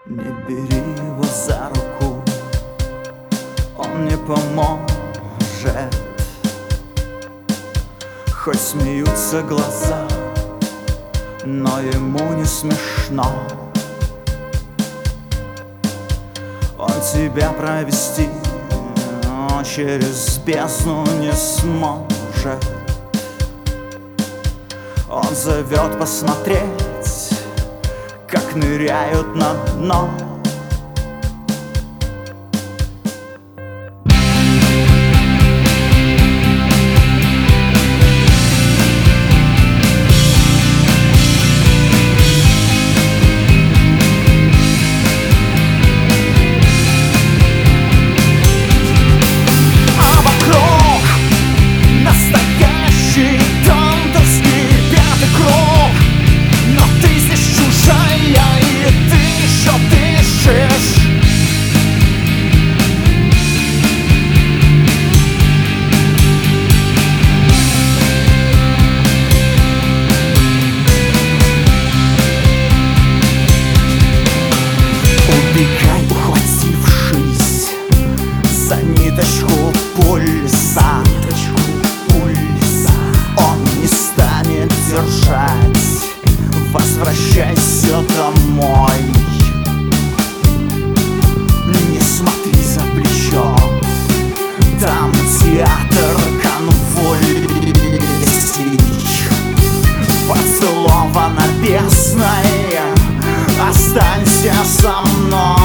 Не бери его за руку, он не поможет. Хоть смеются глаза, но ему не смешно. Он тебя провести через бездну не сможет. Он зовет посмотреть, как ныряют на дно. Ниточку пульса, он не станет держать. Возвращайся домой, не смотри за плечо. Там театр конвульсий, поцелована бездной. Останься со мной.